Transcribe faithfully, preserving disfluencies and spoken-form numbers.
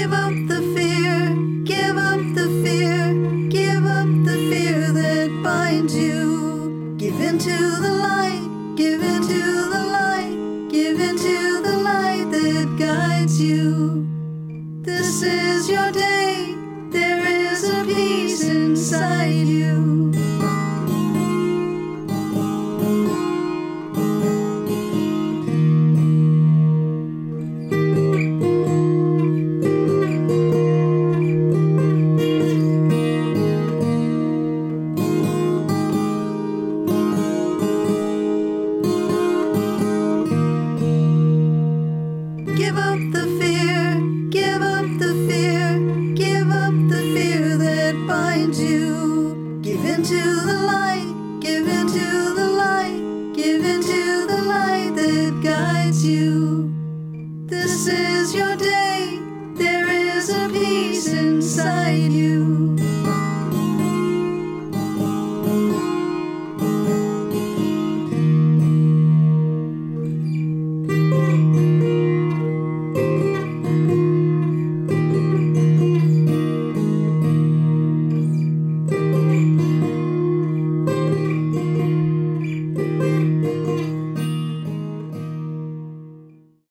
Give up the fear, give up the fear, give up the fear that binds you. Give into the light, give into the light, give into the light that guides you. This is your day, there is a peace inside you.